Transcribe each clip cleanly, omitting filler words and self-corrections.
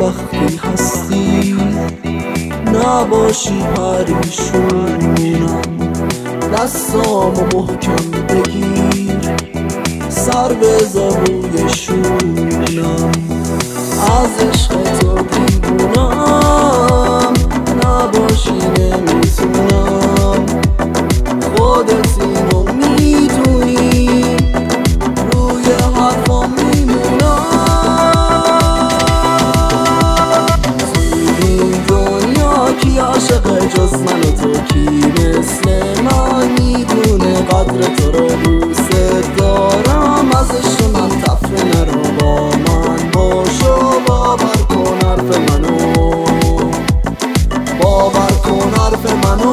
وقتی هستی نباشی پریشونم، دستامو محکم بگیر، سر بذار روی شونم. از عشق تو دیوونم، نباشی نمیتونم، خودت اینو میدونی، روی حرفام میمونم. توی این دنیا کی عاشق جز من و تو، کی مثل من میدونه قدر تو رو دوست دارم. از عشق من تفره نرو، با من باش و باور کن حرف منو، باور کن حرف منو.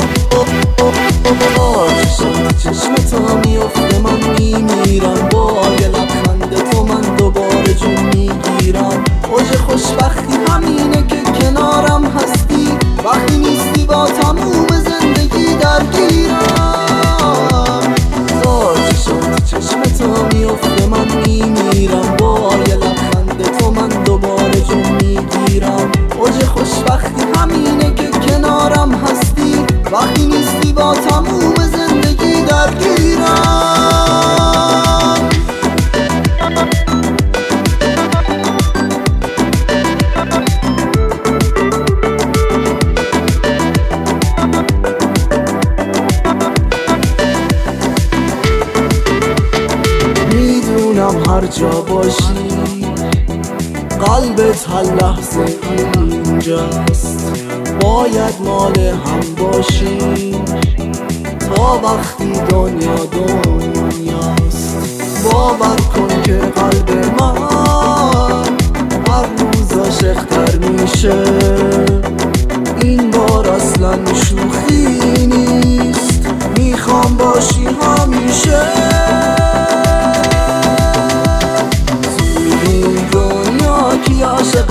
چشم تا میفته من میمیرم، با یه لبخند تو من دوباره جون میگیرم. اوج خوشبختی همینه که کنارم هستی، وقتی نیستی با تموم زندگی درگیرم. چشم تا میفته من میمیرم، با یه لبخند تو من دوباره جون میگیرم. اوج خوشبختی همینه که کنارم هستی، وقتی نیستی با تموم زندگی درگیرم. میدونم هر جا باشی قلبت هر لحظه اینجاست، باید مال هم باشیم تا وقتی دنیا دنیاست. باور کن که قلب من هر روز عاشق‌تر میشه، این بار اصلا شوخی نیست، میخوام باشی همیشه. توی این دنیا کی عاشق